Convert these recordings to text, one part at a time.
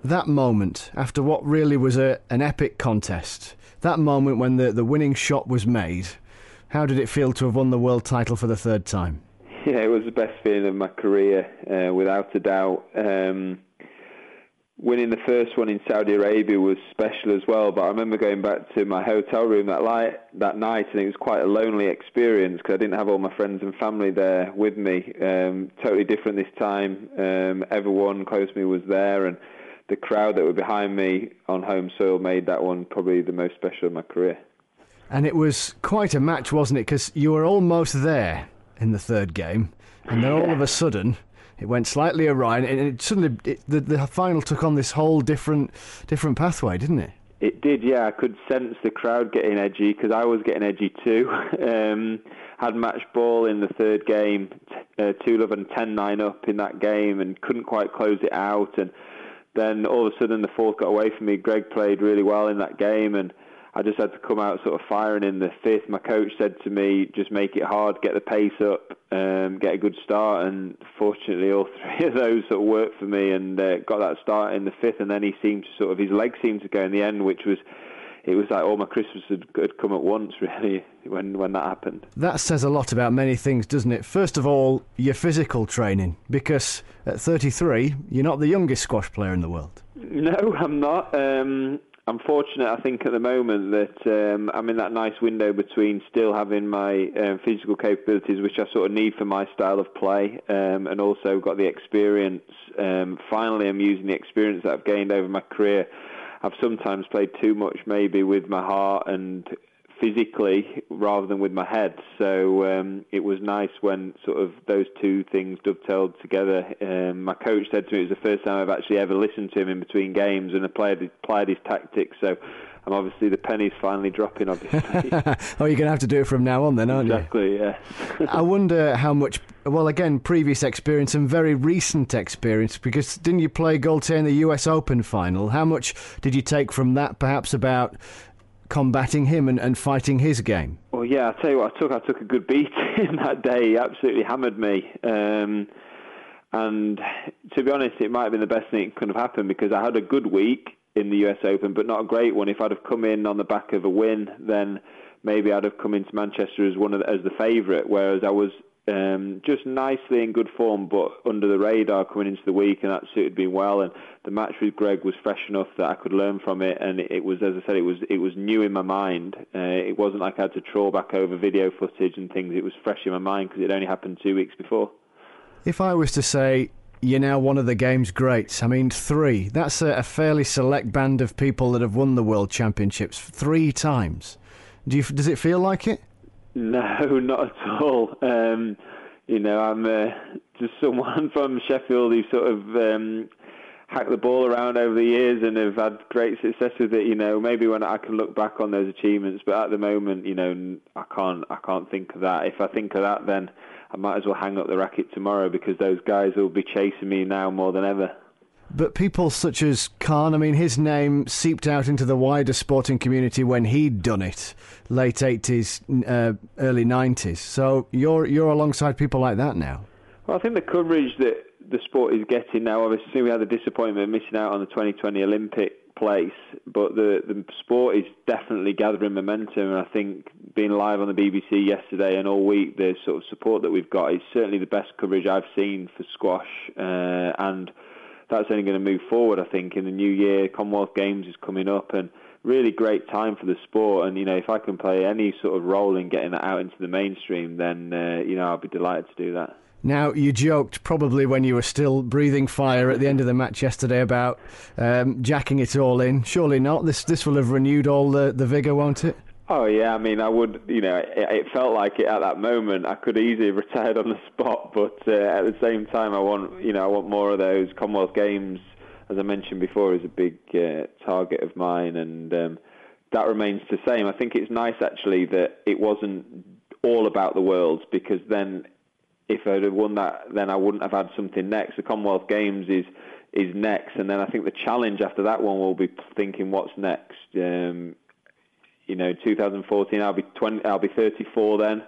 that moment, after what really was an epic contest, that moment when the winning shot was made, how did it feel to have won the world title for the third time? Yeah, it was the best feeling of my career, without a doubt. Winning the first one in Saudi Arabia was special as well, but I remember going back to my hotel room that night, and it was quite a lonely experience because I didn't have all my friends and family there with me. Totally different this time. Everyone close to me was there, and the crowd that were behind me on home soil made that one probably the most special of my career. And it was quite a match, wasn't it? Because you were almost there in the third game, and then all of a sudden it went slightly awry, and it suddenly the final took on this whole different pathway, didn't it? It did, yeah. I could sense the crowd getting edgy because I was getting edgy too. Had match ball in the third game, 2-love and 10-9 up in that game, and couldn't quite close it out. And then all of a sudden the fourth got away from me. Greg played really well in that game, and I just had to come out sort of firing in the fifth. My coach said to me, just make it hard, get the pace up, get a good start. And fortunately, all three of those sort of worked for me, and got that start in the fifth. And then his legs seemed to go in the end, it was like all my Christmas had come at once, really, when that happened. That says a lot about many things, doesn't it? First of all, your physical training, because at 33, you're not the youngest squash player in the world. No, I'm not. I'm fortunate, I think, at the moment that I'm in that nice window between still having my physical capabilities, which I sort of need for my style of play, and also got the experience. Finally, I'm using the experience that I've gained over my career. I've sometimes played too much, maybe, with my heart and physically rather than with my head. So it was nice when sort of those two things dovetailed together. My coach said to me it was the first time I've actually ever listened to him in between games and applied his tactics. So I'm obviously, the penny's finally dropping, obviously. Oh, you're going to have to do it from now on then, aren't you? Exactly, yeah. I wonder how much, well, again, previous experience and very recent experience, because didn't you play Gaultier in the US Open final? How much did you take from that, perhaps, about combating him and fighting his game? Well, yeah, I'll tell you what I took a good beat in that day. He absolutely hammered me. And to be honest, it might have been the best thing that could have happened, because I had a good week in the US Open, but not a great one. If I'd have come in on the back of a win, then maybe I'd have come into Manchester as the favourite, whereas I was just nicely in good form, but under the radar coming into the week, and that suited me well. And the match with Greg was fresh enough that I could learn from it, and it was, as I said, it was new in my mind. It wasn't like I had to trawl back over video footage and things. It was fresh in my mind because it only happened 2 weeks before. If I was to say you're now one of the game's greats, I mean, 3, that's a fairly select band of people that have won the World Championships 3 times. Does it feel like it? No, not at all. I'm just someone from Sheffield who sort of hacked the ball around over the years and have had great success with it. Maybe when I can look back on those achievements, but at the moment, I can't think of that. If I think of that, then I might as well hang up the racket tomorrow, because those guys will be chasing me now more than ever. But people such as Khan, I mean, his name seeped out into the wider sporting community when he'd done it, late 80s, early 90s. So you're alongside people like that now. Well, I think the coverage that the sport is getting now, obviously we had the disappointment of missing out on the 2020 Olympic place, but the sport is definitely gathering momentum, and I think being live on the BBC yesterday and all week, the sort of support that we've got is certainly the best coverage I've seen for squash, and that's only going to move forward. I think in the new year, Commonwealth Games is coming up, and really great time for the sport. And if I can play any sort of role in getting that out into the mainstream, then I'll be delighted to do that. Now, you joked probably when you were still breathing fire at the end of the match yesterday about jacking it all in. Surely not. This will have renewed all the vigour, won't it? Oh, yeah. I mean, I would, it felt like it at that moment. I could easily have retired on the spot, but at the same time, I want more of those. Commonwealth Games, as I mentioned before, is a big target of mine, and that remains the same. I think it's nice, actually, that it wasn't all about the Worlds, because then if I'd have won that, then I wouldn't have had something next. The Commonwealth Games is next, and then I think the challenge after that one will be thinking what's next. 2014, I'll be 34 then.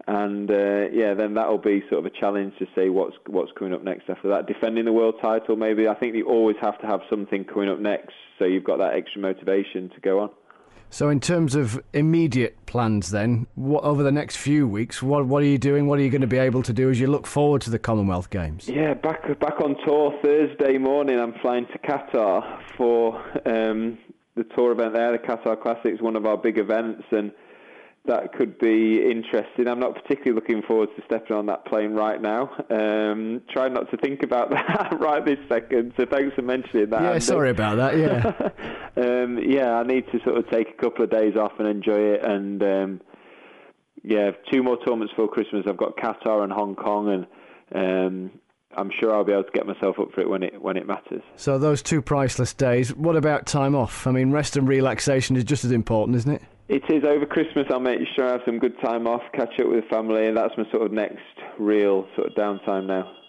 And then that'll be sort of a challenge to say what's coming up next after that. Defending the world title, maybe. I think you always have to have something coming up next, so you've got that extra motivation to go on. So in terms of immediate plans then, over the next few weeks, what are you doing? What are you going to be able to do as you look forward to the Commonwealth Games? Yeah, back on tour Thursday morning. I'm flying to Qatar for the tour event there. The Qatar Classic is one of our big events, and that could be interesting. I'm not particularly looking forward to stepping on that plane right now. Try not to think about that right this second, so thanks for mentioning that. Yeah, Andy. Sorry about that, yeah. I need to sort of take a couple of days off and enjoy it. And, 2 more tournaments for Christmas. I've got Qatar and Hong Kong, and I'm sure I'll be able to get myself up for it when it matters. So those 2 priceless days. What about time off? I mean, rest and relaxation is just as important, isn't it? It is. Over Christmas, I'll make sure I have some good time off, catch up with the family, and that's my sort of next real sort of downtime now.